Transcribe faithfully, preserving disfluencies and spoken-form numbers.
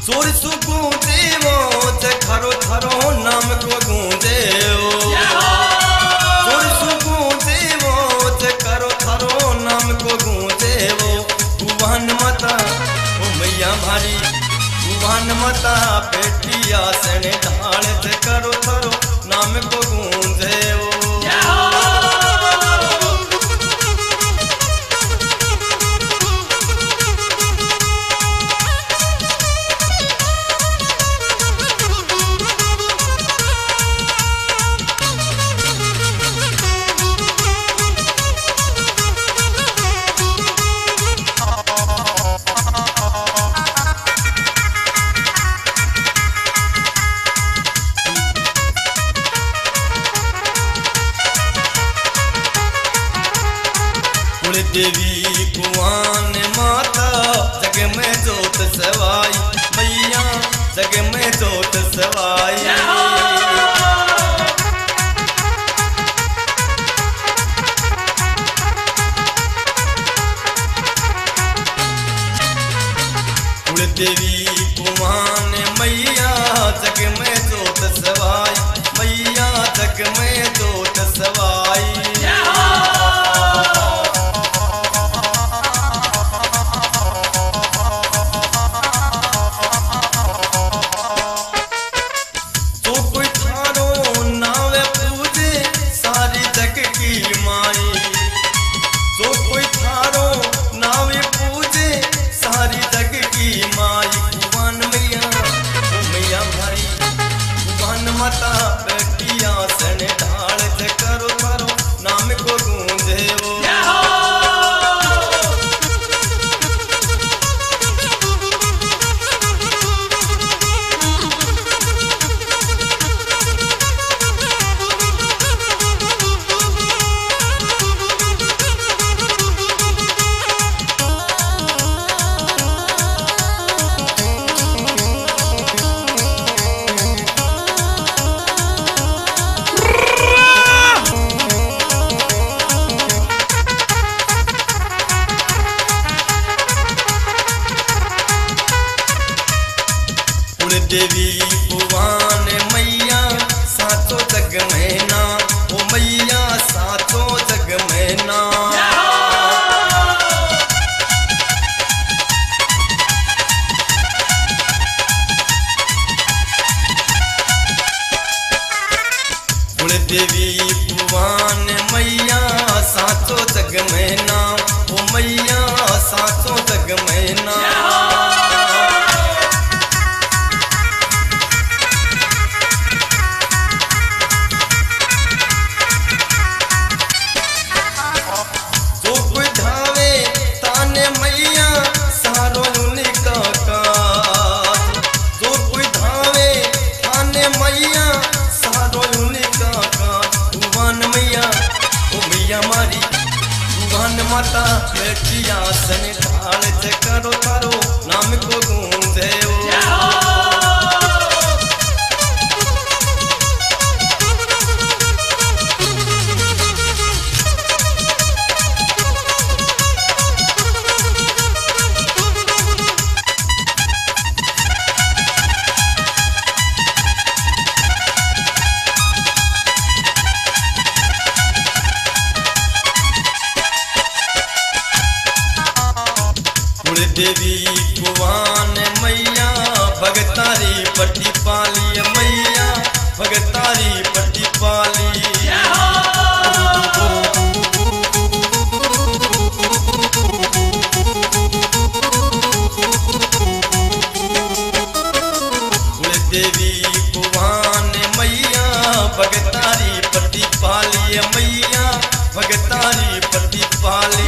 सुर सुकू देवो जे खरो खरो नाम को गूंजेओ सुर सुकू देवो जे खरो खरो नाम को गूंजेओ भुवन माता ओ मैया मारी भुवन माता बेटिया सने ढाल जे करो खरो नाम को गूंजेओ देवी कुआन माता जग में जोत सवाई मैया जग में जोत सवाई कुल देवी कुआन मैया जग में जोत सवाई मैया जग में जोत सवाई माता बेटिया सने ढाल जे करो करो नाम को गूंजेओ देवी भुवन मैया साचो जग में ना ओ मैया साचो जग में ना कुल देवी भुवन मैया साचो जग में ना ओ मैया साचो जग में ना माता बेटिया सने ढाल जे करो करो नाम को गूंजेओ देवी कुआन मैया भगतारी पट्टी पाली मैया भगतारी पट्टी पाली देवी कुआन मैया भगतारी पट्टी पाली मैया भगतारी पट्टी पाली